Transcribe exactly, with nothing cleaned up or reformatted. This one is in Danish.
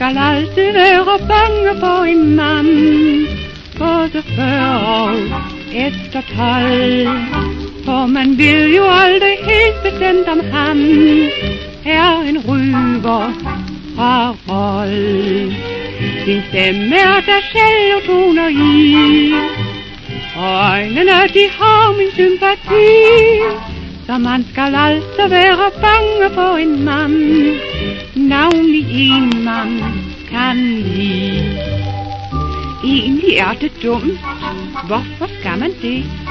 skal altid være bange for en mand, både før og efter tolv. For man ved jo aldrig helt bestemt, om han er en ryver fra rold. Din stemme er der selv og toner i, og øjnene de har min sympati. Så man skal altså være bange for en mand, navnlig en man kan lide. Egentlig er det dumt. Hvorfor skal man det?